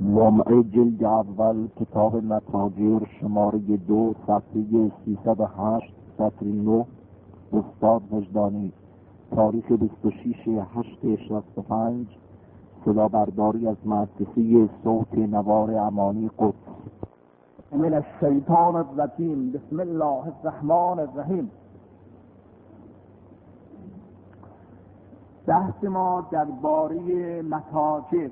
جامعه جلد اول کتاب متاجر شماره 2 صفحه 308 سطر 9 استاد وجدانی تاریخ 26/8/65 صدا برداری از مؤسسه صوت نوار امانی قدس. من الشیطان الرجیم. بسم الله الرحمن الرحیم. بحث ما درباره متاجر.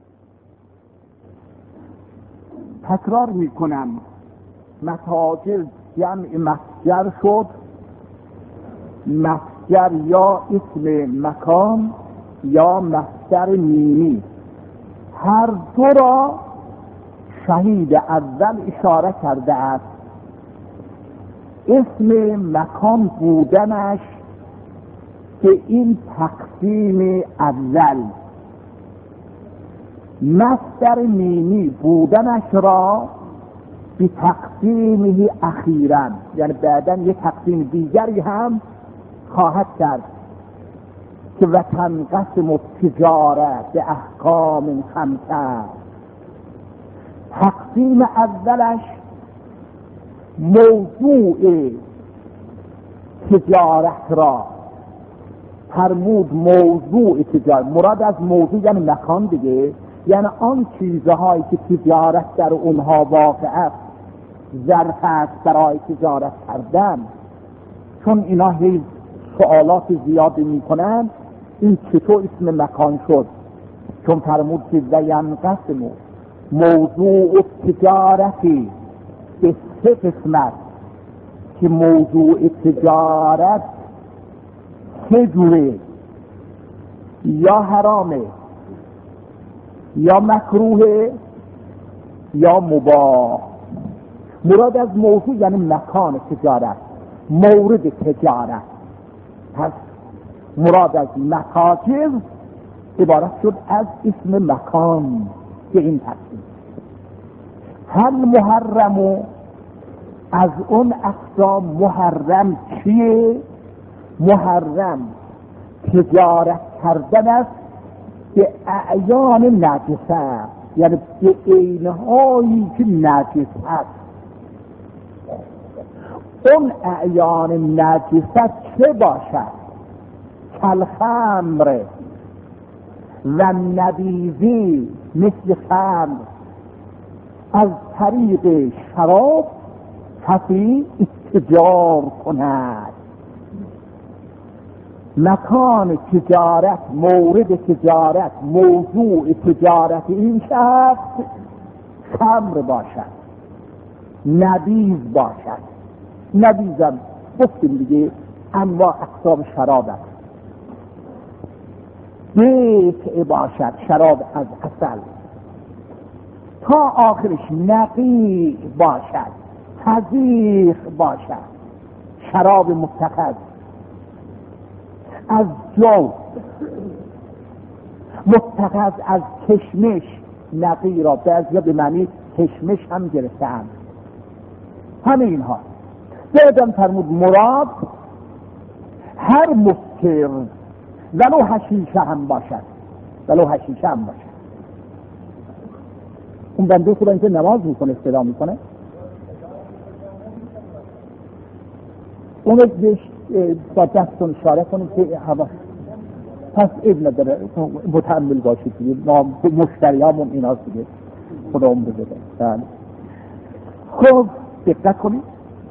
تکرار میکنم، متاجر جمع متجر شد. متجر یا اسم مکان یا مصدر میمی، هر دو را شهید اول اشاره کرده است. اسم مکان بودنش که این تقسیم اول، مصدر میمی بودنش را به تقسیمه اخیراً، یعنی بعداً یک تقسیم دیگری هم خواهد کرد که و تنقسم التجاره به احکام خمسه. تقسیم اولش موضوع تجارت را فرمود. موضوع تجارت، مراد از موضوع یعنی مکان دیگه، یعنی آن چیزهایی که تجارت در اونها واقع است، ظرف است برای تجارت کردن. چون اینا هی سوالات زیادی میکنن، این چطور اسم مکان شد؟ چون فرمود که ینقسم موضوع تجارتی به سه قسمت، که موضوع تجارت سه جوره، یا حرامه یا مکروه یا مباح. مراد از موضوع یعنی مکان تجارت، مورد تجارت. پس مراد از متاجر عبارت شد از اسم مکان که این تقسیم. هل محرم، از اون اقسام محرم چیه؟ محرم تجارت کردن است به اعیان نجسه، یعنی به عینهایی که نجس است. اون اعیان نجسه چه باشد؟ کالخمر و نبیذی، مثل خمر. از طریق شراب کسی اتجار کند. مکان تجارت، مورد تجارت، موضوع تجارت این شخص خمر باشد، نبیذ باشد. نبیذم گفتیم دیگه انواع اقسام شراب است. بیت باشد، شراب از عسل، تا آخرش نقی باشد، تزیخ باشد، شراب متخذ. از جو متخذ، از کشمش نقی را بعضی به معنی کشمش هم گرفتن. همه اینها بعدم فرمود مراد هر مسکر، ولو حشیشه هم باشد، ولو حشیشه هم باشد. اون بنده خدا اینکه نماز میکنه، استدعا میکنه، اونو با دستون اشاره کنید که هوا. پس ابن نداره، متحمل باشید دیگه. مشتری همون این هاست دیگه، خدا اون بزده. خب دقت کنید.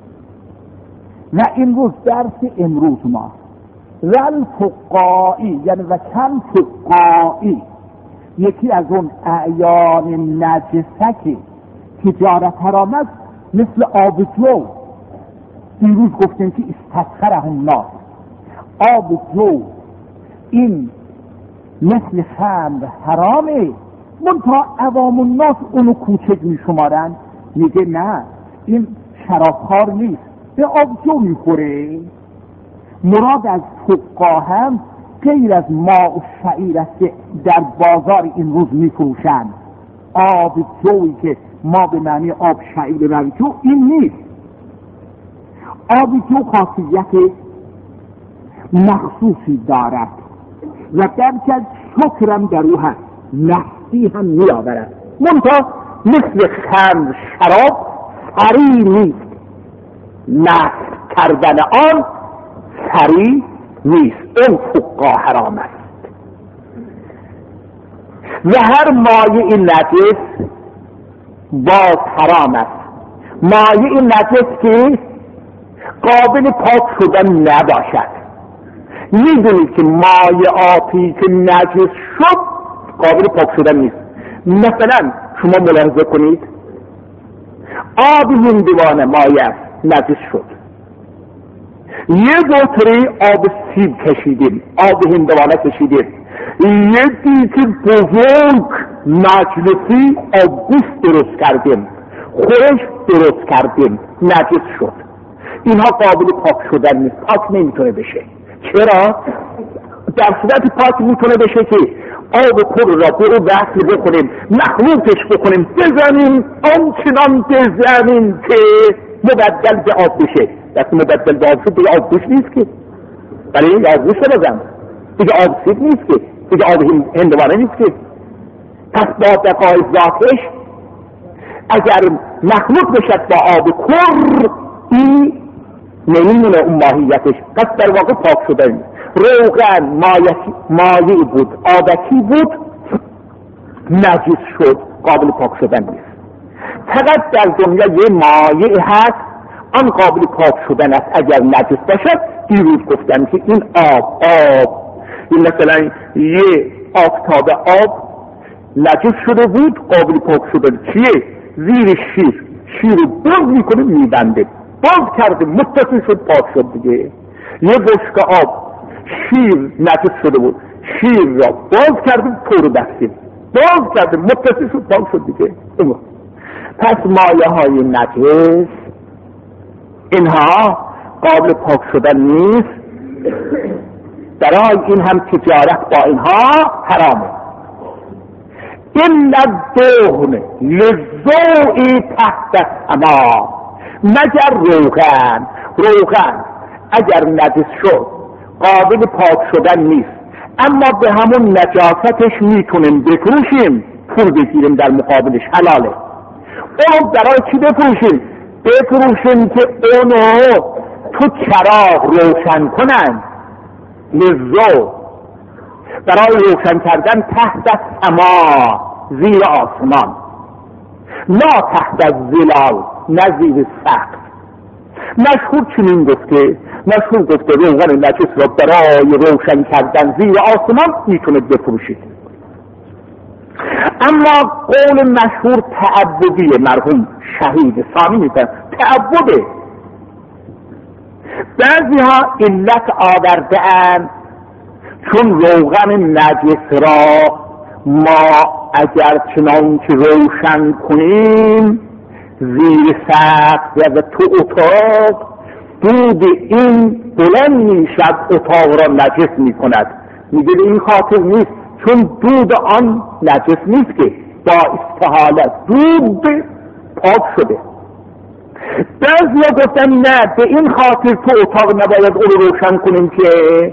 و این روز درس امروز ما ول فقائی، یعنی و کم فقائی، یکی از اون اعیان نجسه که تجارت حرام است، مثل آب جو. دیروز گفتیم که استسخره الناس، آب جو این مثل خمر حرامه، منتها عوام الناس اونو کوچک میشمارن. میگه نه، این شرابخوار نیست، به آب جو میخوره. مراد از فقها هم غیر از ماء و شعیر است که در بازار این روز میفروشن. آب جویی که ما به معنی آب شعیر و جو این نیست. آب جو خاصیت مخصوصی دارد و درک از شکرم در او هست، نحسی هم می آورد. منتها مثل خمر شراب سریع نیست، نصب کردن آن سریع نیست، اون فقا حرام است. و هر مایع نجس باز حرام است. مایع نجس که قابل پاک شدن نباشد. میدونید که مایعاتی که نجس شد قابل پاک شدن نیست. مثلا شما ملاحظه کنید آب هندوانه مایع نجس شد، یه بطری آب سیب کشیدیم، آب هندوانه کشیدیم، یه دیگه بزرگ مجلسی آبگوشت درست کردیم، خورش درست کردیم، نجس شد. اینها قابل پاک شدن نیست، پاک نمیتونه بشه. چرا؟ در صورت پاک میتونه بشه که آب پر را برو وصل بکنیم، مخلوطش بکنیم، بزنیم، آنچنان بزنیم که مبدل به آب بشه. وقتی مبدل به آب شد دیگه آبگوشت نیست که، برای این آبگوشت بزن دیگه، آب سیب نیست که، دیگه آب هندوانه نیست که. پس با بقای ذاتش اگر مخلوط بشد با آب کر این نمیمونه اون ماهیتش، پس در واقع پاک شده نیست. روغن مایع بود، آبکی بود، نجس شد، قابل پاک شدن نیست. فقط در دنیا یه مایع هست آن قابل پاک شدن است اگر نجس باشد. دیروز گفتم که این آب این مثلا یه آفتاب آب نجس شده بود، قابل پاک شدن چیه؟ زیر شیر رو باز میکنه میبنده، باز کرده متصل شد پاک شد دیگه. یه بشکه آب شیر نجس شده بود، شیر را باز کرده پر بستیم، باز کرده متصل شد پاک شد دیگه. پس مایه های نجس اینها قابل پاک شدن نیست، برای این هم تجارت با اینها حرامه. این الدهن للضوء تحت السما، مگر روغن اگر نجس شد قابل پاک شدن نیست، اما به همون نجاستش میتونیم بفروشیم، پول بگیریم در مقابلش، حلاله. اونو برای چی بفروشیم؟ بفروشیم که اونو تو چراغ روشن کنن، للضوء، برای روشن کردن تحت السما، زیر آسمان، نه تحت الظلال، نه زیر سقف. مشهور چنین گفته روغن نجس را برای روشن کردن زیر آسمان میتونید بفروشید. اما قول مشهور تعبدی مرحوم شهید ثانی میگن تعبده. بعضی ها علت آورده‌اند چون روغن نجس را ما اگر چنانچه روشن کنیم زیر سقف یا تو اتاق، دود این بلند میشد اتاق را نجس میکند. میگه این خاطر نیست، چون دود آن نجس نیست که، با استحالت دود پاک شده. بعضیا گفتن نه، به این خاطر تو اتاق نباید اون رو روشن کنیم که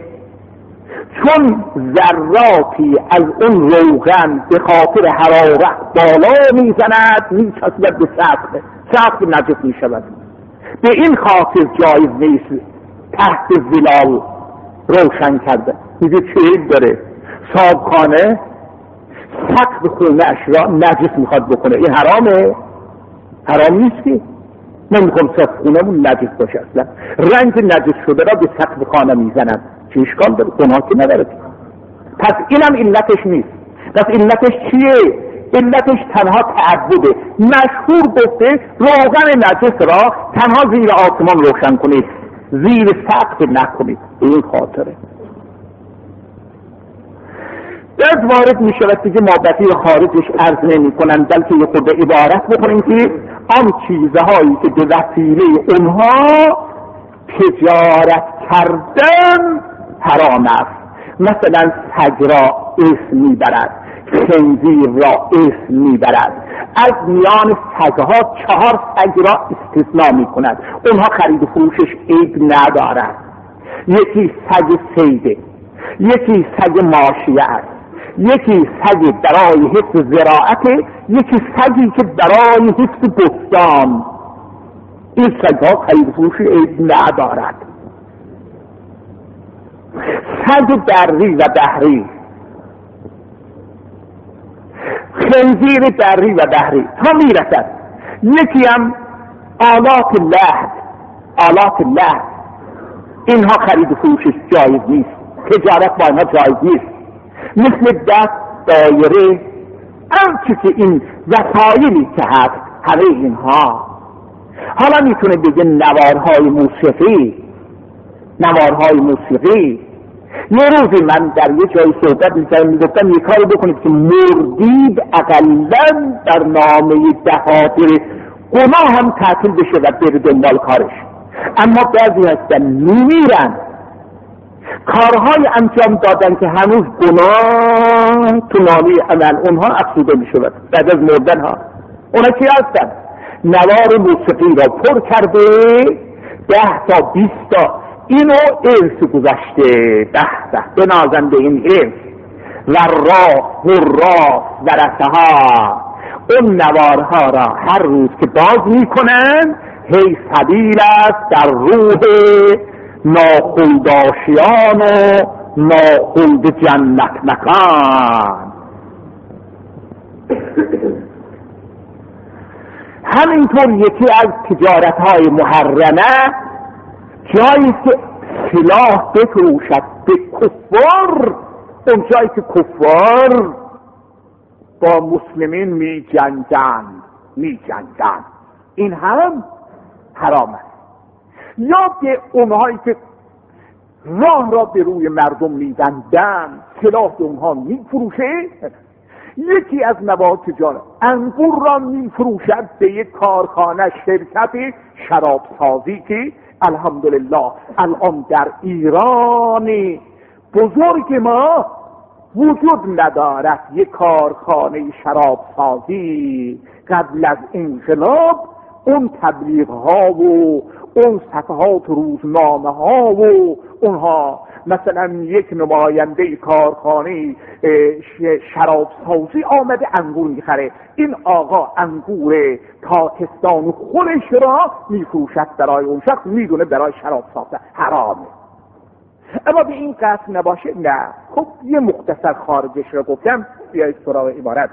چون ذراتی از اون روغن به خاطر حرارت بالا میزند میچسبد به سقف نجس میشود. به این خاطر جایز نیست تحت ظلال روشن کرده. میگه چه داره؟ صاحبخانه سقف خونه اش را نجس میخواد بکنه، این حرامه؟ حرام نیست که. نمیخوام سقف خونه‌مون نجس باشه، اصلا رنگ نجس شده را به سقف خانه میزنن، چه اشکال داره؟ گناه که نداره. پس اینم علتش نیست. پس علتش چیه؟ علتش تنها تعبده. مشهور گفته روغن نجس را تنها زیر آسمان روشن کنید، زیر سقف نکنید، به این خاطره. از وارد می شود دیگه ما بطیر خارجش عرض نمی کنن، بلکه یه خود عبارت بکنیم که آن چیزهایی که به وسیله اونها تجارت کردن حرام است. مثلا سگ را اسم می برد، خنزیر را اسم می برد. از میان سگها 4 سگ را استثناء می کند، اونها خرید و فروشش عیب ندارد. یکی سگ صیده، یکی سگ ماشیه است، یکی سگ برای حفظ زراعت، یکی سگی که برای حفظ بستان. این سگ‌ها خرید فروش عیب ندارد. سگ دری و بحری، خنزیر دری و بحری تا میرسد. یکی هم آلات لحد، اینها خرید و فروشش جایز نیست، تجارت با اینها جایز نیست. مثل دست، دایره، هرچی که این وسایلی که هست همه اینها. حالا میتونه بگه نوارهای موسیقی. یه روزی من در یه جای صحبت میگفتم یه کاری بکنید که مردید اقلا در نامه دفاتر گناه هم تعطیل بشه و بره دنبال کارش. اما بعضی هستن میمیرن، کارهای انجام دادن که هنوز گناه تو نامه عمل اونها افزوده میشه بعد از مردن ها. اونا کی هستن؟ نوار موسیقی را پر کرده 10 تا 20 تا اینو ارث گذشته. به نازنده این ارث و راست ورثه‌ها اون نوارها را هر روز که باز میکنن هی سبیل است در روح ناخلداشیان و ناخلد جنت مکان. همینطور یکی از تجارت‌های محرمه جایی که سلاح بفروشد به کفار، اون جایی که کفار با مسلمین می جنگن، این هم حرام است. یا به اونهایی که راه را به روی مردم می‌بندند سلاح به اونها میفروشه. یکی از نواحی تجارت انگور را میفروشد به یک کارخانه، شرکت شرابسازی که الحمدلله الان در ایران بزرگ ما وجود ندارد. یک کارخانه شرابسازی قبل از انقلاب اون تبلیغ ها و اون صفحات روزنامه ها و اونها مثلا یک نماینده کارخانه شرابسازی آمده انگور میخره، این آقا انگور پاکستان خودش را میفروشد برای اون شخص، میدونه برای شراب ساختن حرامه. اما به این قصد نباشه نه. خب یه مختصر خارجش رو گفتم، بیایید سراغ عبارت.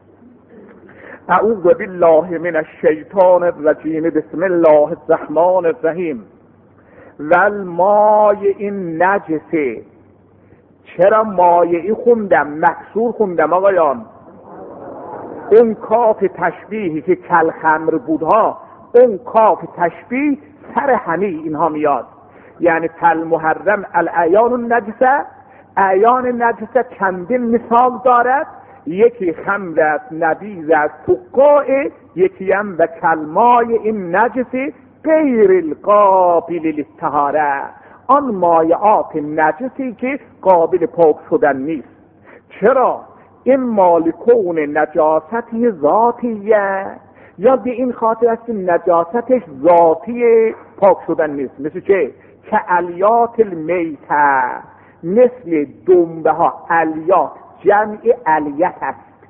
اعوذ بالله من الشیطان الرجیم، بسم الله الرحمن الرحیم. والماء نجسه. چرا مایعی خوندم؟ مکسور خوندم آقایان. اون کاف تشبیهی که کل خمر بودها، اون کاف تشبیه سر همه اینها میاد. یعنی کل محرم الاعیان النجسه. اعیان نجسه چندین مثال دارد. یکی خمر است، نبیذ است، فقاء، یکی هم و کلمای این نجسی غیر القابل للطهاره، آن مایعات نجسی که قابل پاک شدن نیست. چرا؟ این مالکون نجاستی ذاتیه، یا به این خاطر است که نجاستش ذاتی پاک شدن نیست. مثل چه؟ که الیات المیته، مثل دنبه ها. الیات جمع الیت است.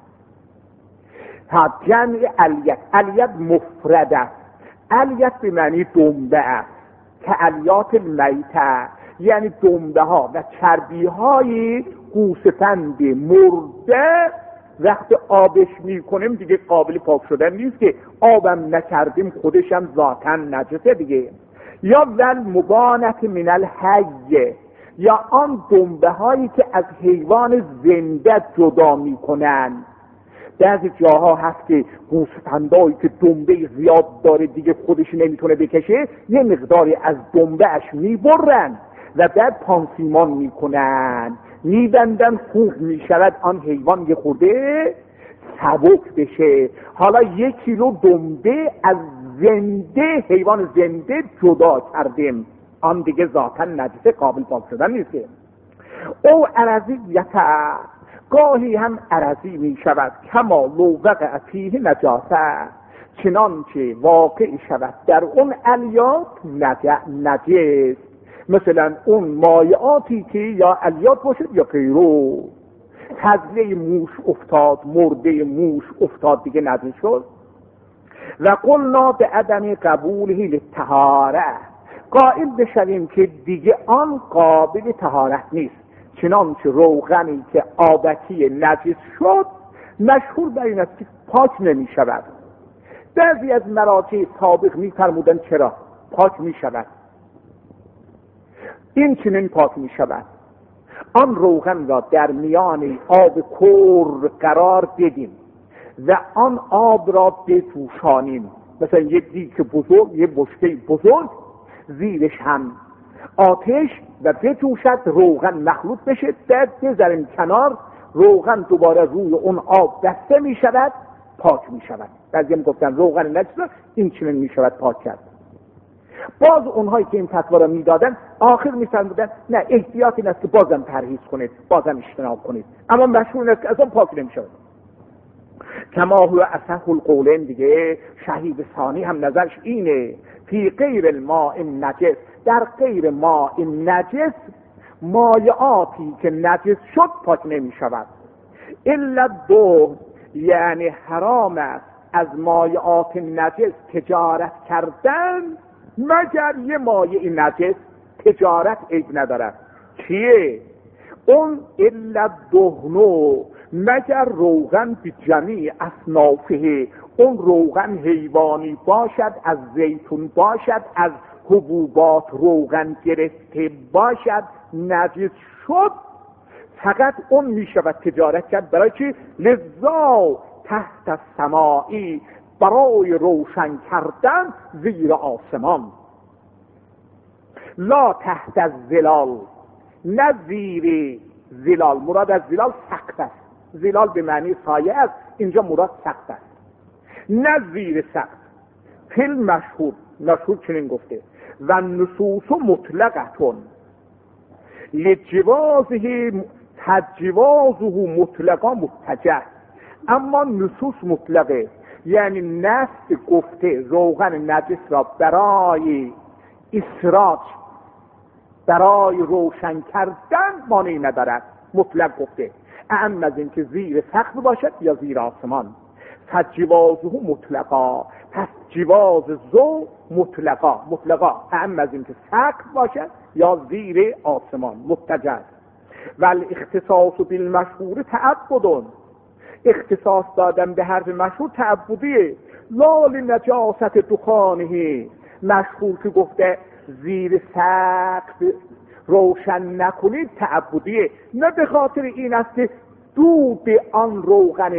جمع الیت مفرد است. الیت به معنی دنبه است. که الیات المیته یعنی دنبه ها و چربی های گوسفند مرده وقت آبش میکنیم دیگه قابل پاک شدن نیست، که آبم نکردیم خودش هم ذاتاً نجسه دیگه. یا ول مبانت من الحی، یا آن دنبه هایی که از حیوان زنده جدا میکنن. بعضی جاها هست که گوسفندایی که دنبه زیاد داره دیگه خودش نمیتونه بکشه، یه مقداری از دنبه اش میبرن و بعد پانسیمان میکنن، میبندن، خوب میشود آن حیوان یه خورده سبک بشه. حالا 1 کیلو دنبه از زنده، حیوان زنده جدا کردیم، آن دیگه ذاتاً نجسه قابل پاک شدن نیست. او عرضیت، گاهی هم عرضی می شود، کما لو وقع فیه نجاسه، چنانچه واقع شود در اون الیات نجس. مثلا اون مایعاتی که یا الیات باشد یا غیرو. فضله موش افتاد، مرده موش افتاد دیگه نجس شد. و قلنا به عدم قبوله للطهاره، قائل بشویم که دیگه آن قابل طهارت نیست، چنانچه روغنی که آبکی نجس شد مشهور بر این است که پاک نمی شود. بعضی از مراجع سابق می فرمودن چرا پاک می شود، این چنین پاک می شود. آن روغن را در میان آب کور قرار بدیم و آن آب را بجوشانیم، مثلا یک دیگ بزرگ، یک بشکه بزرگ، زیرش هم آتش و بجوشد، روغن مخلوط بشه، بعد بذاریم کنار، روغن دوباره روی اون آب بسته می شود، پاک می شود. بعضی هم گفتن روغن نجس را این چنین می شود پاک کرد. باز اونهایی که این فتوا را میدادن آخر میفرمودن نه، احتیاط این است که بازم پرهیز کنید، بازم اجتناب کنید، اما مشهور است که از اون پاک نمیشود. کما هو اصح القولین، دیگه شهید ثانی هم نظرش اینه، فی غیر الماء النجس، در غیر ماء نجس، مایعاتی که نجس شد پاک نمیشود. الا دو، یعنی حرام است از مایعات نجس تجارت کردن، مگر یه مایع نجس تجارت عیب ندارد. چیه؟ اون الا دهنو، مگر روغن به جمیع اصنافه، اون روغن حیوانی باشد، از زیتون باشد، از حبوبات روغن گرفته باشد، نجس شد، فقط اون می شود تجارت کرد. برای چی؟ لذا تحت السمائی، برای روشن کردن زیر آسمان، لا تحت الظلال، نه زیر زلال. مراد از زلال سقف است، زلال به معنی سایه است، اینجا مراد سقف است، نه زیر سقف. فیلم مشهور چنین گفته و نصوص مطلقتون لجوازه تجوازه مطلقا متجه، اما نصوص مطلقه، یعنی نص گفته روغن نجس را برای اسراج، برای روشن کردن مانعی ندارد، مطلق گفته، اعم از این که زیر سقف باشد یا زیر آسمان. تجوازه مطلقا، پس جواز زو مطلقا اعم از این که سقف باشد یا زیر آسمان، متجه. ولی اختصاص بالمشهور تعبدون، اختصاص دادن به حرف مشهور تعبدیه، لا لنجاست دخانه، مشهور که گفته زیر سقف روشن نکنید تعبدیه، نه به خاطر این است که دود آن روغن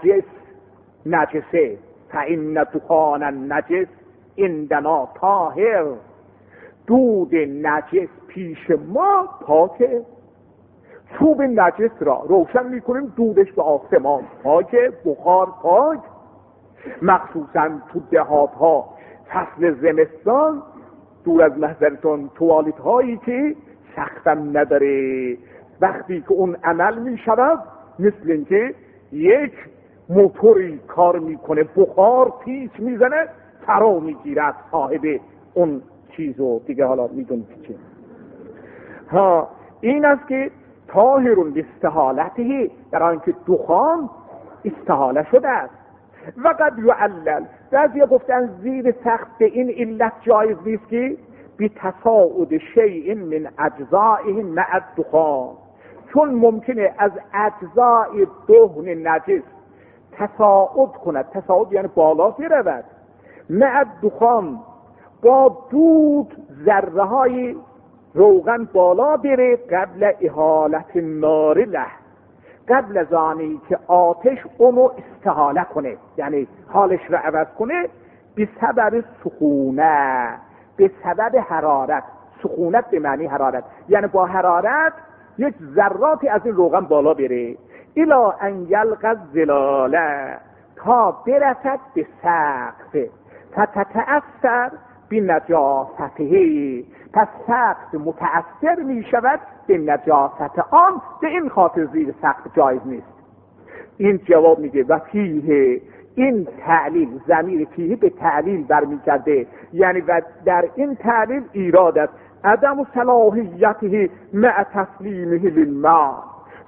نجسه، فإن دخان النجس عندنا طاهر، دود نجس پیش ما پاکه. چوب نجس را روشن میکنیم، دودش به آسمان پاکه، بخار پاک. مخصوصا تو دهات ها فصل زمستان، دور از محضرتون، توالیت هایی که سقفم نداره، وقتی که اون عمل میشود مثل اینکه یک موتوری کار میکنه، بخار پیچ میزنه، فرا میگیرد صاحب اون چیزو دیگه. حالا میدونید چه ها، این است که طاهرون باستحالته، در آنکه دخان استحاله شده است. و قد یعلل، بعضیا گفتن زیر سقف به این علت جایز نیست که بی تصاعد شیء من اجزائه مع الدخان، چون ممکنه از اجزای دهن نجس تصاعد کند، تصاعد یعنی بالا برود، مع الدخان، با دود ذره های روغن بالا بره، قبل احالت نار له، قبل از آنی که آتش اونو استحاله کنه، یعنی حالش را عوض کنه، به سبب سخونه، به سبب حرارت. سخونت به معنی حرارت، یعنی با حرارت یک ذراتی از این روغن بالا بره، الا ان یلقى الظلال، تا برسد به سقف، فتتأثر بنجاسته، پس سقف متأثر می شود به نجاست آن، به این خاطر زیر سقف جایز نیست. این جواب میگه و فیه، این تعلیل، ضمیر فیه به تعلیل برمیگرده، یعنی و در این تعلیل ایراد است عدم صلاحیته مع تسلیمه للماء،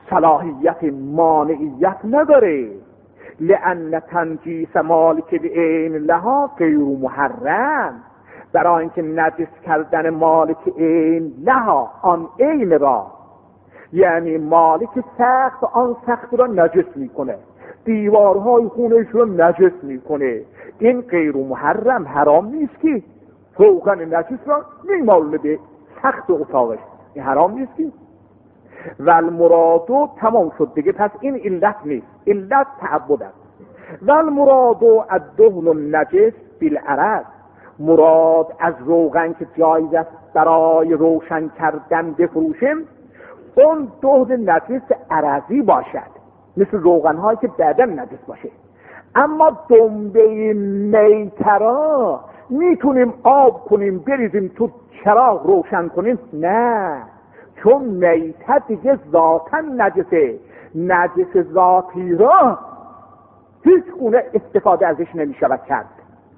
صلاحیت مانعیت نداره. لأن تنجیس مالک بعین لها غیر محرم، برای اینکه نجس کردن مالک عین لها آن عین را، یعنی مالک سقف آن سقف را نجس میکنه، دیوارهای خونهش را نجس میکنه، این غیر محرم، حرام نیست که روغن نجس را میمالونه به سقف اتاقش، این حرام نیست که. و المرادو تمام شد دیگه، پس این علت نیست، علت تعبد است. و المرادو الدهن النجس بالعرض، مراد از روغن که جایز است برای روشن کردن بفروشیم اون دهن نجس عرضی باشد، مثل روغن هایی که بعداً نجس باشه. اما دنبه میترا میتونیم آب کنیم بریزیم تو چراغ روشن کنیم؟ نه، چون میته دیگه ذاتاً نجسه، نجس ذاتی را هیچ گونه استفاده ازش نمیشود کرد.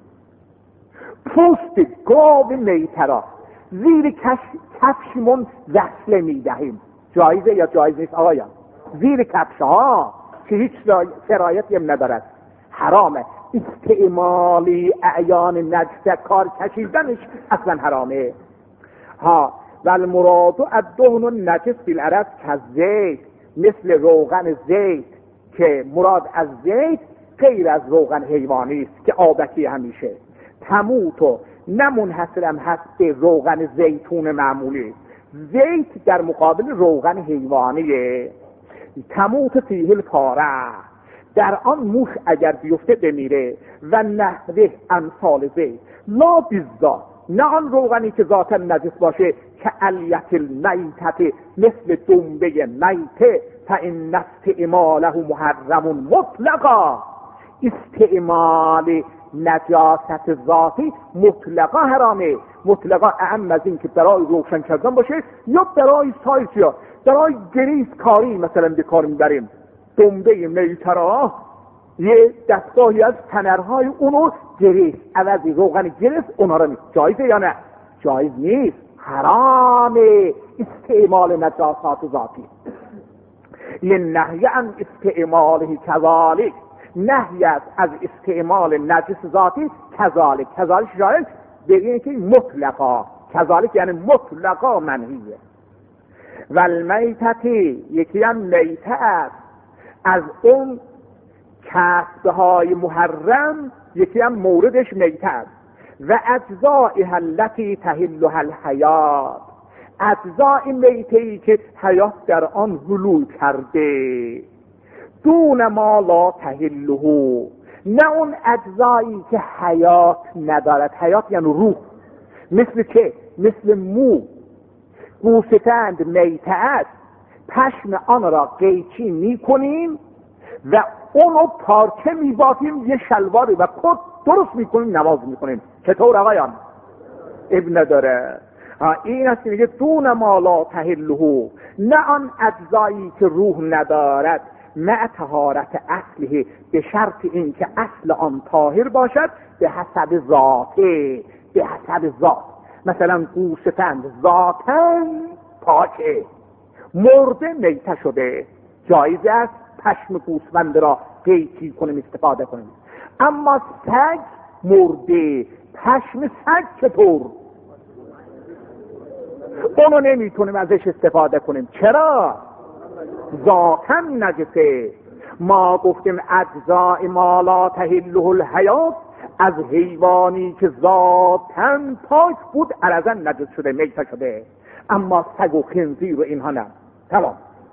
پوست گاو میته را زیر کفشمون وصله میدهیم، جایزه یا جایز نیست آقایان؟ زیر کفش ها که هیچ شرایطی هم ندارد، حرامه. استعمالی اعیان نجس کار کشیدنش اصلا حرامه. ها و المراد الدهن النجس بالعرض کالزیت، مثل روغن زیت که مراد از زیت غیر از روغن حیوانی است که آبکی همیشه تموتو نه منحصرم هست به روغن زیتون معمولی، زیت در مقابل روغن حیوانیه. تموت فیه الفاره، در آن موش اگر بیفته بمیره. و نحوه امثال زیت لا بالذات، نه آن روغنی که ذاتا نجس باشه، که علیت المیتت، مثل دنبه میته، فان استعماله محرم مطلقا، استعمال نجاست ذاتی مطلقا حرامه. مطلقا اعم از این که برای روشن کردن باشه یا برای سایسیا، برای گریس کاری مثلا به کار میبریم. دنبه میترا یه دستگاهی از تنرهای اونو گریس، عوضی روغن گریس اونها را جایزه یا نه؟ جایز نیست، حرامه استعمال نجاسات ذاتی. لنهی عن استعماله کذالک، نهی از استعمال نجس ذاتی کذالک، کذالک جایز بگیم که مطلقا، کذالک یعنی مطلقا منهیه. و المیتتی، یکی هم میته است از اون کسبهای محرم، یکی هم موردش میته است. و اجزائها التي تحلها الحیات، اجزای میته‌ای که حیات در آن حلول کرده. دون ما لا تحله، نه اون اجزایی که حیات ندارد، حیات یعنی روح، مثل چه؟ مثل مو، گوسفند میته است، پشم آن را قیچی میکنیم و اونو پارچه میبافیم، یه شلواری و کت درست میکنیم، نماز میکنیم. چطور آقایان؟ ابن نداره. این است که میگه دون ما لا تحله، نه آن اجزایی که روح ندارد، مع طهارت اصله، به شرط این که اصل آن طاهر باشد، به حسب ذاته، به حسب ذات. مثلا گوسفند ذاتاً پاکه، مرده میته شده، جایز است پشم گوسفند را قیچی کنیم استفاده کنیم. اما سگ مرده، پشم سگ چطور؟ اونو نمیتونیم ازش استفاده کنیم. چرا؟ ذاتاً نجسه. ما گفتیم اجزاء ما لا تحله الحیات، از حیوانی که ذاتاً پاک بود عرضاً نجس شده، میته شده. اما سگ و خنزیر و اینها نه. تمام.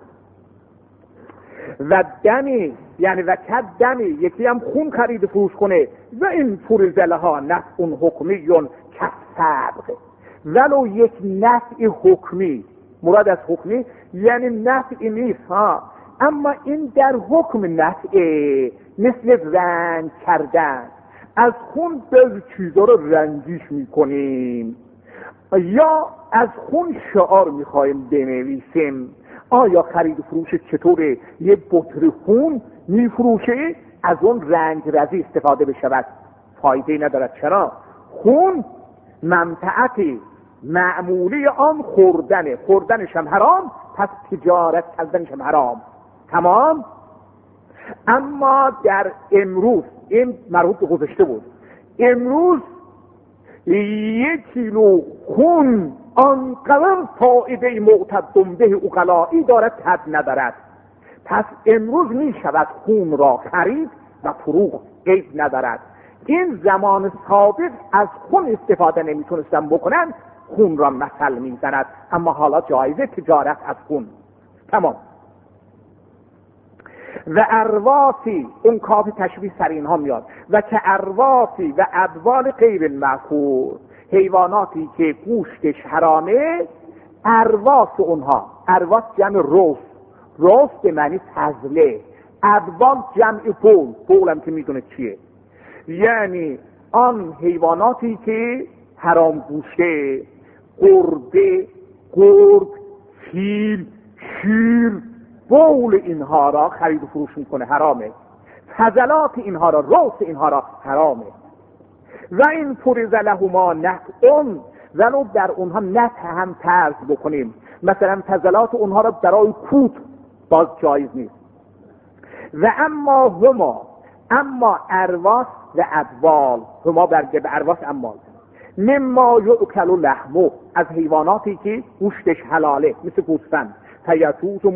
و دمی، یعنی و کد دمی، یکی هم خون خرید فروش کنه، و این فرزله ها نفع حکمیون کسبق، ولو یک نفع حکمی، مراد از حکمی یعنی نفعی نیست ها، اما این در حکم نفعه، مثل رنگ کردن. از خون بعضی چیزا رو رنگیش میکنیم، یا از خون شعار میخوایم بنویسیم. آیا خرید فروش چطوره؟ یه بطر خون میفروشه، از اون رنگ رزی استفاده بشود، فایده ندارد. چرا؟ خون منفعتی معمولی آن خوردنه، خوردنش هم حرام، پس تجارت کردنش هم حرام. تمام. اما در امروز، این مربوط به گذشته بود، امروز 1 کیلو خون آنقدر فایده معتد به عقلایی دارد حد ندارد. پس امروز می شود خون را خرید و فروخت، عیب ندارد. این زمان سابق از خون استفاده نمیتونستن بکنن، خون را مثل میزند، اما حالا جایزه تجارت از خون. تمام. و ارواسی، اون کاف تشبیه سر اینها میاد، و که ارواسی و ادوال غیر المأکول، حیواناتی که گوشتش حرامه، ارواس اونها، ارواس جمع روس به معنی فضله، ادوال جمع بول هم که میدونه چیه، یعنی آن حیواناتی که حرام گوشته، گربه، گرگ، فیل، شیر، بول اینها را خرید و فروش میکنه، حرامه. فضلات اینها را، روس اینها را حرامه. و این فرض لهما نطعن، ولو در اونها نطع هم فرض بکنیم، مثلا فضلات اونها را برای کوت باز جایز نیست. و اما ارواس و ادوال، هما برگه به ارواس اموال، مما یؤکل لحمه، از حیواناتی که گوشتش حلاله، مثل گوسفند، فیجوز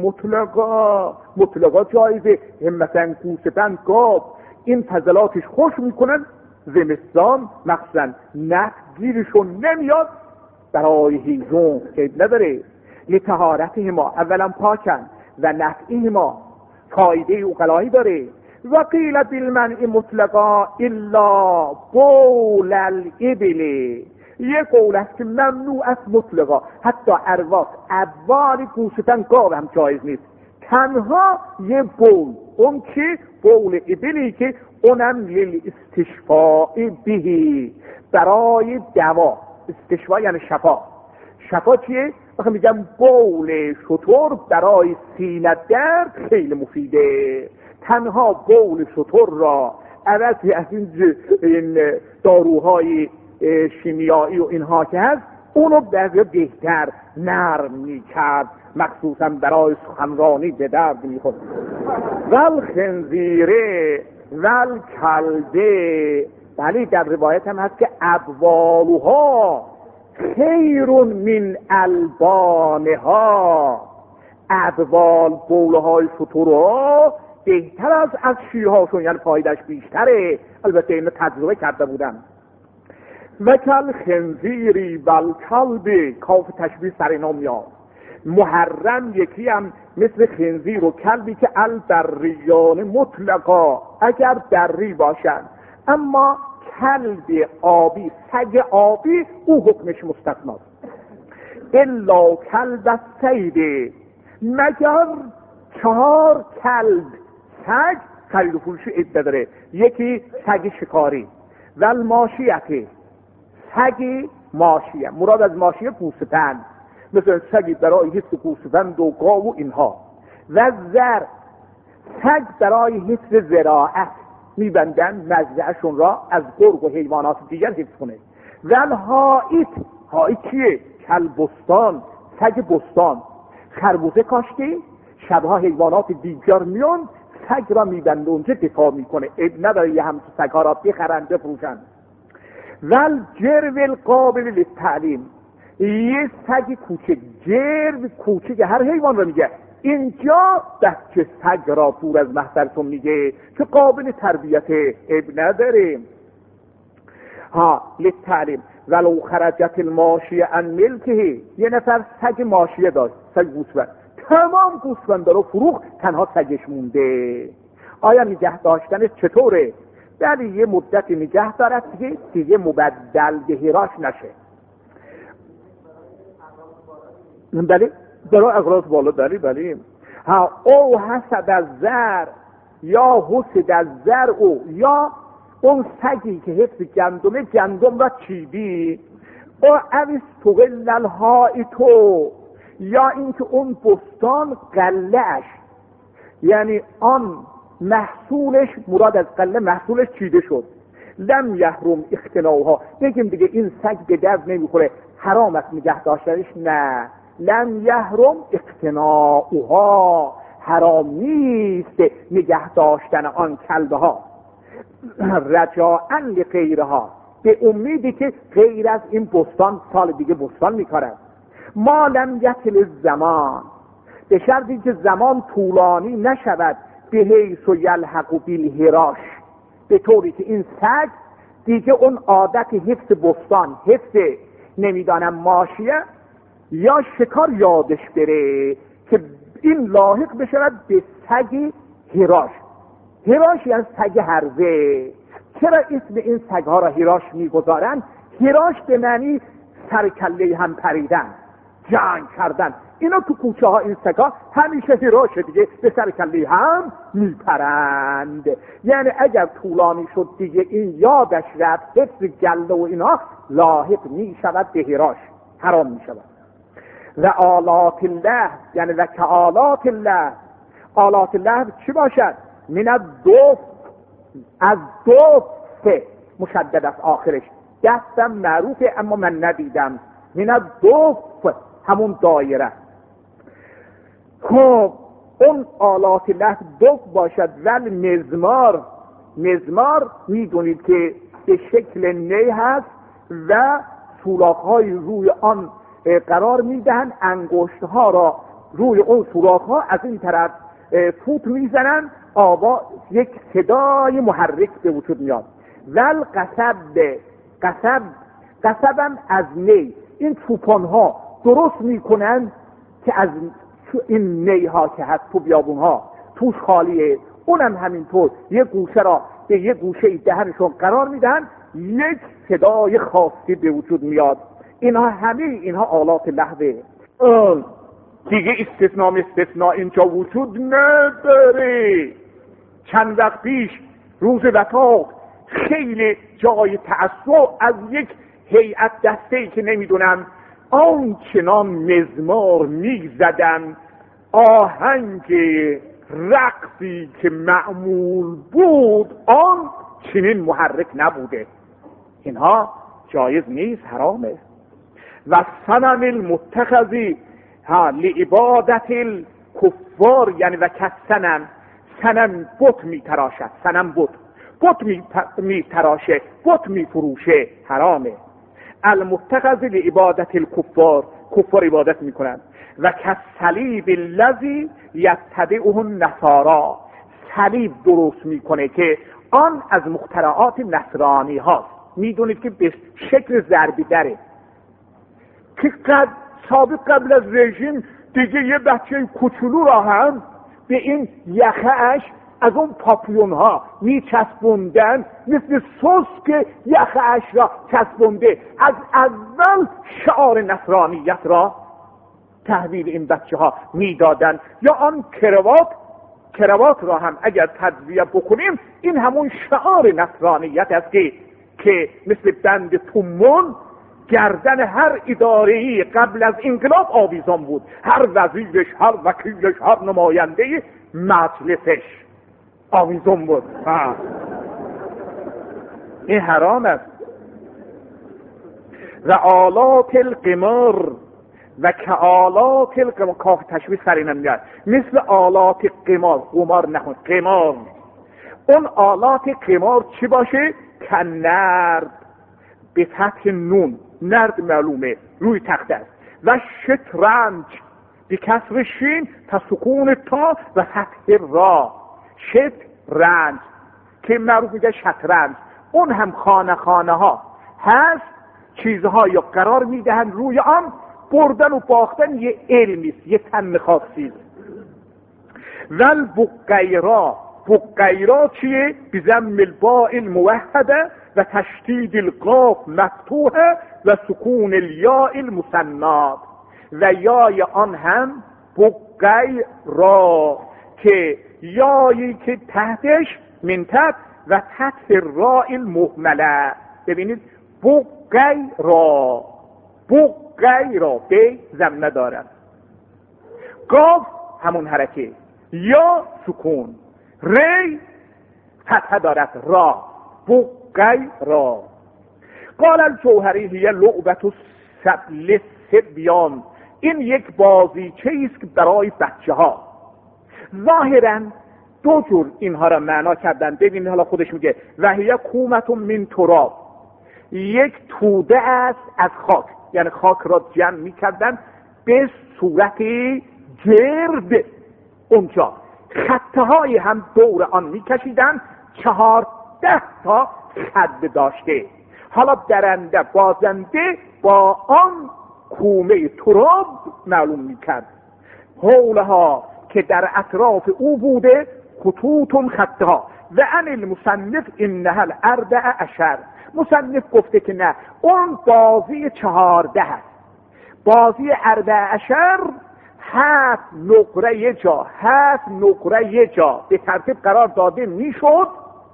مطلقا جایزه، مثلا گوسفند، گاو، این فضلاتش خوش میکنن، زمستان مخصوصا نخ گیرشون نمیاد، برای هیزون که نداره، لطهارتهما، اولا پاکن، و نفعهما، فایده عقلایی داره. و قیل بالمنع مطلقا الا بول الابل، یک قول است که ممنوع است مطلقا، حتی ارواس، ادوال گوسفند، گاو هم جایز نیست، تنها یه بول، اون که بول ابلی که اونم للاستشفاء بهی، برای دوا. استشفاء یعنی شفا چیه؟ وقتی میگم بول شتر برای سینه درد خیلی مفیده، تنها بول شتر را عوضی از این داروهای شیمیایی و اینها که هست، اونو بهتر نرم میکرد، مخصوصا برای سخنرانی به درد میخورد. ول خنزیره ول کلبه، ولی در روایت هم هست که ابوالها خیر من البانها، ابوال بولهای شترها بهتر از شیرهاشون، یعنی فایدهش بیشتره. البته اینو تجربه کرده بودم. و کل خنزیری ول کلب، کاف تشبیه سر اینا میاد، محرم یکی هم مثل خنزیر و کلبی که البریان مطلقا، اگر بری باشن، اما کلب آبی، سگ آبی، او حکمش مستثناست. الا کلب الصید، مگر 4 کلب سگ خرید و فروشی عده داره، یکی سگ شکاری، ول ماشیته، سگ ماشیه، مراد از ماشیه گوسفند، مثل سگی برای حفظ گوسفند و گاو و اینها، و زر، سگ برای حفظ زراعت، میبندن مزرعه‌شون را از گرگ و حیوانات دیگر حفظ کنه. ول حائط، حائط چیه؟ کلبستان، سگ بستان، خربوزه کاشته، شبها حیوانات دیگر میان، سگ را میبنده اونجا دفاع میکنه، عیب نداره یه همچه سگها را بخرن بفروشن. ول جرو القابل للتعلیم، یه سگ کوچک، جرو کوچک هر حیوان را میگه، اینجا بچه سگ را دور از محضرتون میگه که قابل تربیت، عیب نداره. للتعلیم. ولو خرجت الماشیه عن ملکه، یه نفر سگ ماشیه داشت، سگ گوسفند، تمام گوسفندا رو فروخت، تنها سگش مونده. آیا نگه داشتنش چطوره؟ ولی یه مدتی نگه دارد دیگه مبدل بهراش نشه. بله برای اغراض بالا، بله. او حسد از زر، یا حسد از زر، او یا اون سگی که حفظ گندم را چیدی، او اویس توغل الحائطو، یا اینکه اون بستان قلهش، یعنی آن محصولش، مراد از قله محصولش چیده شد، لم یحرم اختناؤها، بگیم دیگه این سگ به درد نمیخوره حرام است نگه داشتنش، نه، لم یحرم اختناؤها، حرام نیست نگه داشتن آن کلبه ها، رجاء لغیرها، به امیدی که غیر از این بستان سال دیگه بستان میکارد. ما لم یطل الزمان، به شرطی که زمان طولانی نشود، به حیث و یلحق بالهراش، به طوری که این سگ دیگه اون عادت حفظ بستان، حفظ نمیدانم ماشیه یا شکار یادش بره که این لاحق بشود به سگ هراش. هراش یعنی سگ هرزه. چرا اسم این سگ ها را هراش میگذارن؟ هراش به معنی سرکله هم پریدن، جنگ کردن. اینا تو کوچه ها این سگا همیشه هراشه دیگه، به سرکله هم میپرند. یعنی اگر طولانی شد دیگه این یادش رفت، حفظ گله و اینا، لاحق میشود به هراش، حرام میشود. و آلات الله، یعنی و که آلات الله، آلات الله چی باشد؟ من الدف، از دف مشدد است آخرش، دستم معروفه اما من ندیدم. من الدف همون دایره. خب اون آلات الله دف باشد. ول مزمار، مزمار میدونید که به شکل نی هست و سوراخ‌های روی آن قرار میدهن، انگشت‌ها را روی اون سوراخ‌ها از این طرف فوت میزنن، آوا یک صدای محرک به وجود میاد. ول قصب، قصب، قصبم از نی، این چوپان‌ها درست میکنن که از این نی‌ها که هست تو بیابون‌ها توش خالیه، اونم همینطور یه گوشه را به یه گوشه دهنشون قرار میدن، یک صدای خاصی به وجود میاد. اینها همه اینها آلات لهوه. دیگه استثناء اینجا وجود نداره. چند وقت پیش روز وفات خیلی جای تعصب از یک هیئت دسته‌ای که نمیدونم آنچنان مزمار میزدن، آهنگ رقصی که معمول بود آن چنین محرک نبوده. اینها جایز نیست، حرامه. و صنم المتخذی لعبادت الکفار، یعنی و کسنم، صنم بت میتراشد، صنم بت میتراشه، بت میفروشه، حرامه. المتخذ لعبادت الکفار، کفار عبادت میکنند. و کالصلیب الذی یتبعه النصارا، صلیب درست میکنه که آن از مخترعات نصرانی هاست. میدونید که به شکل ضربی داره که قبل از رژیم دیگه یه بچه کوچولو را هم به این یخه‌اش از اون پاپیون ها میچسبوندن، مثل سوسک یخه‌اش را چسبونده. از اول شعار نصرانیت را تحویل این بچه ها میدادن. یا آن کروات را هم اگر تجزیه بکنیم، این همون شعار نصرانیت است که مثل بند تومون گردن هر اداره‌ای قبل از انقلاب آویزان بود. هر وزیرش، هر وکیلش، هر نماینده مجلسش آویزان بود. این حرام است. و آلات القمار و کآلات القمار، کاف تشبیه سر اینم میاد، مثل آلات قمار نخون، قمار. اون آلات قمار چی باشه؟ کنرد، به فتح نون، نرد معلومه روی تخت است. و شطرنج، به کسر شین تا سکون تا و فتح را، شطرنج که معروف میگه شطرنج. اون هم خانه ها هست، چیزها یا قرار میدهن روی آن، بردن و باختن یه علمیست، یه فن خاصی. ول بقیرا چیه؟ بضم الباء الموحده و تشدید القاف مفتوحه و سکون الیاء المثنات. و یای آن هم بقیرا، که یایی که تحتش من تحت و تحت راء المهمله. ببینید بقیرا به زم ندارد، قاف همون حرکه، یا سکون، ری فتحه دارد، را غیرا. قال الجوهری هی لعبت للصبیان، این یک بازیچه است برای بچه ها. ظاهرا دو جور اینها را معنا کردن. ببینید حالا خودش میگه و هی کومت من تراب، یک توده است از خاک، یعنی خاک را جمع میکردن به صورتی گرد، اونجا خطه های هم دور آن میکشیدن، 14 تا خط داشته. حالا درنده بازنده با آن کومه تراب معلوم میکرد. حولها که در اطراف او بوده خطوط خطه ها. و عن المصنف انها الاربع عشر، مصنف گفته که نه، اون بازی 14 هست. بازی 14 7 نقره جا 7 نقره جا به ترتیب قرار داده میشد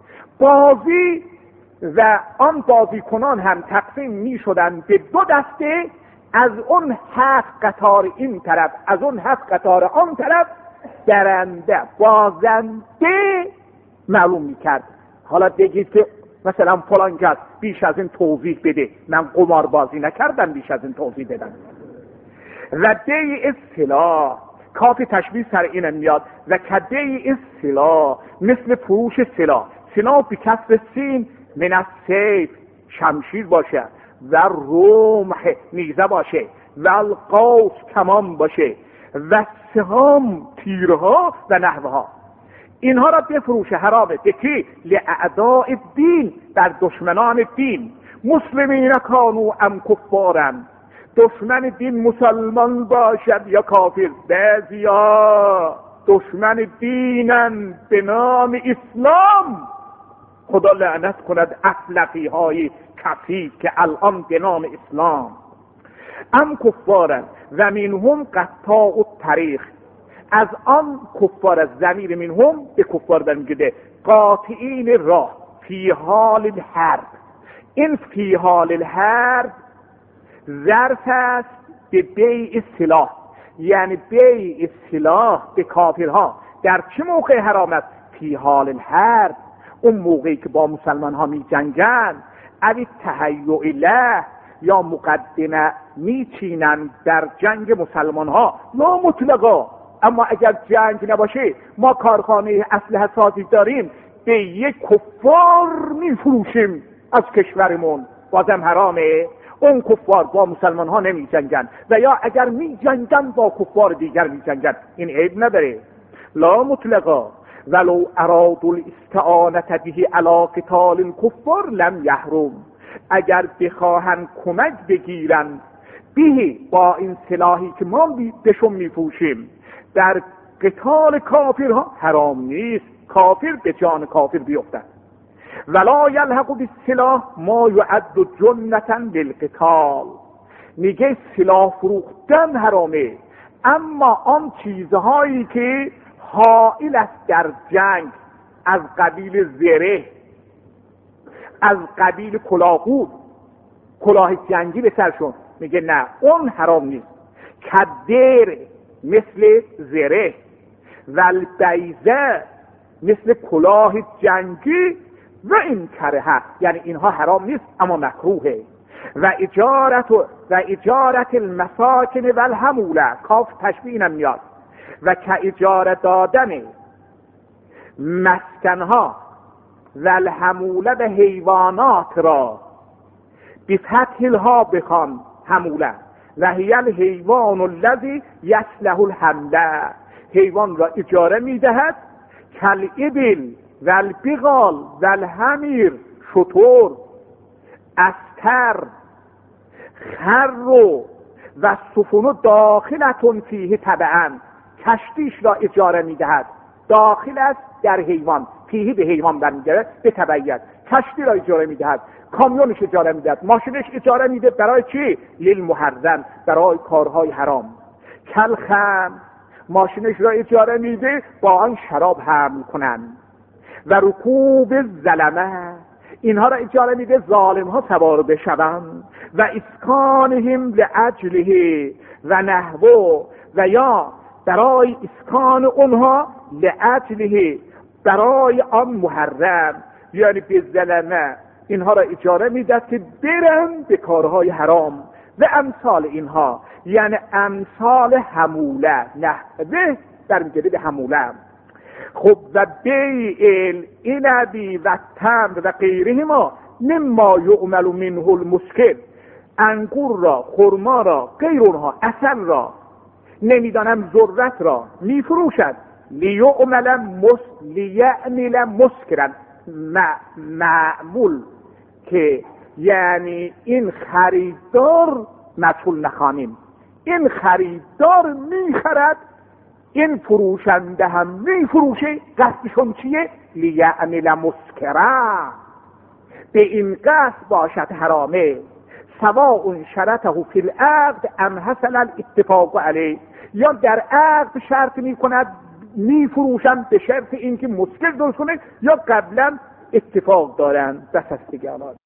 بازی، و آن بازیکنان هم تقسیم میشدن به دو دسته، از اون 7 قطار این طرف، از اون 7 قطار آن طرف درنده بازنده معلوم میکرد. حالا بگید که مثلا فلان کس بیش از این توضیح بده، من قمار بازی نکردم بیش از این توضیح بدم. و بیع السلاح، کاف تشبیه سر اینم میاد، و کبیع السلاح مثل فروش سلاح. سلاح به کسر سین من السیف، شمشیر باشه، و رمح نیزه باشه، و القوس کمان باشه، و سهام تیرها و نحوها. اینها را بفروشه، حرامه. بکی لاعداء الدین، در دشمنان دین. مسلمین کانو ام کفارن، دشمن دین مسلمان باشد یا کافر. بعضیا دشمن دینن به نام اسلام، خدا لعنت کند افلقی های کثیف که الان به نام اسلام. ام کفارن و منهم قطاع الطریق، از آن کفار، از ضمیر منهم به کفار برمیگرده، قاطعین راه، فی حال الحرب. این فی حال الحرب ظرف است به بیع سلاح، یعنی بیع سلاح به کافرها در چه موقع حرام است؟ فی حال الحرب، اون موقعی که با مسلمان ها می جنگن، اوی تهیع له، یا مقدمه می چینن در جنگ مسلمان ها، لا مطلقا. اما اگر جنگ نباشه، ما کارخانه اسلحه سازی داریم، به یک کفار می فروشیم از کشورمون، بازم حرامه. اون کفار با مسلمان ها نمی جنگن، و یا اگر می جنگن با کفار دیگر می جنگن، این عیب نداره. لا مطلقا ولو ارادوا الاستعانة به علی قتال الکفار لم یحرم، اگر بخواهن کمک بگیرن به با این سلاحی که ما بهشون میفروشیم در قتال کافرها، حرام نیست کافر به جان کافر بیفتد. ولا یلحق بالسلاح ما یعد جنة للقتال، میگه سلاح فروختن حرامه، اما آن چیزهایی که حائل است در جنگ، از قبیل زره، از قبیل کلاهور، کلاه جنگی به سرشون، میگه نه اون حرام نیست. کدر مثل زره، و البیزه مثل کلاه جنگی، و این کرهه، یعنی اینها حرام نیست اما مکروهه. و اجارت المساکن و الحموله، کاف تشبیه میاد، و که اجاره دادن مسکنها و الحموله به حیوانات را بفتح الها بخوان حموله، و هی الحیوان الذی یصلح الحمله، حیوان را اجاره میدهد، کالابل و البغال و الحمیر، شتر، استر، خر و سفن داخلتون فیه تبعا، کشتیش را اجاره میدهد، داخل است در حیوان، فیه به حیوان برمیگره، به تبعیت کشتی را اجاره میدهد، کامیونش اجاره میدهد، ماشینش اجاره میده، برای چی؟ للمحرم، برای کارهای حرام. کالخمر، ماشینش را اجاره میده با آن شراب حمل کنن. و رکوب ظلمه، اینها را اجاره میده ظالم ها سوار بشوند. و اسکانهم لاجله و نحوه، و یا برای اسکان اونها لاجله، برای آن محرم، یعنی به ظلمه اینها را اجاره میداد که برن به کارهای حرام و امثال اینها، یعنی امثال حموله، نحوه برمیگرده به حموله. خب و بیع العنب و تمر و غیرهما مما یعمل منه المسکر، انگور را، خرما را، غیر اونها، عسل را، نمیدانم ذرت را میفروشد، لیعمل مسکرا، معمول که یعنی این خریدار مجهول نخوانیم، این خریدار میخرد، این فروشنده هم میفروشه، قصدشون چیه؟ لیعمل مسکرا، به این قصد باشد حرامه، سواء شرطه فی العقد ام حصل الاتفاق علیه، یا در عقد شرط میکند میفروشن به شرط اینکه مسکر درست کنه، یا قبلا اتفاق دارن. بس است دیگه.